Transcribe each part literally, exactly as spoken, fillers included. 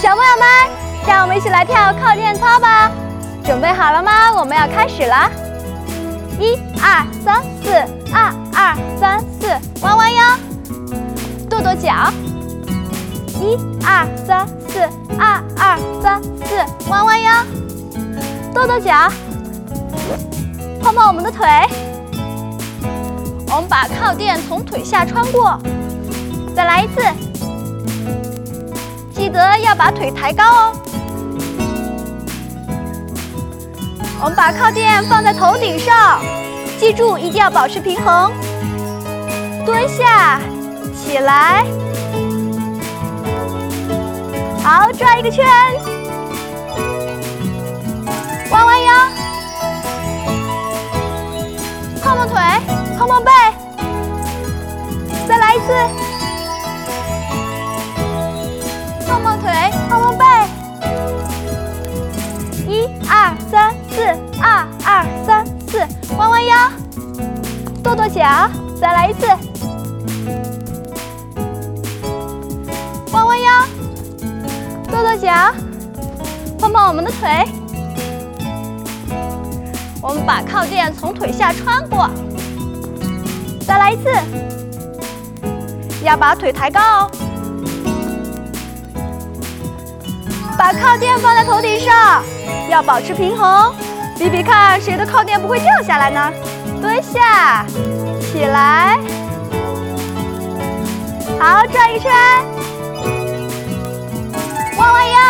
小朋友们，让我们一起来跳靠垫操吧！准备好了吗？我们要开始了。一二三四，二二三四，弯弯腰，跺跺脚。一二三四，二二三四，弯弯腰，跺跺脚，碰碰我们的腿。我们把靠垫从腿下穿过，再来一次。记得要把腿抬高哦。我们把靠垫放在头顶上，记住一定要保持平衡。蹲下，起来，好，转一个圈，弯弯腰，碰碰腿，碰碰背，再来一次。碰碰腿，碰碰背，一二三四，二二三四，弯弯腰，跺跺脚，再来一次，弯弯腰，跺跺脚，碰碰我们的腿。我们把靠垫从腿下穿过，再来一次，要把腿抬高哦。把靠垫放在头顶上，要保持平衡。比比看谁的靠垫不会掉下来呢？蹲下，起来，好，转一圈，弯弯腰，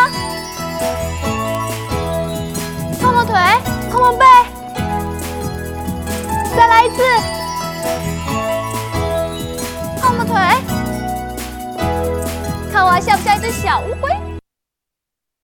碰碰腿，碰碰背，再来一次，碰碰腿，看我像不像一只小乌龟？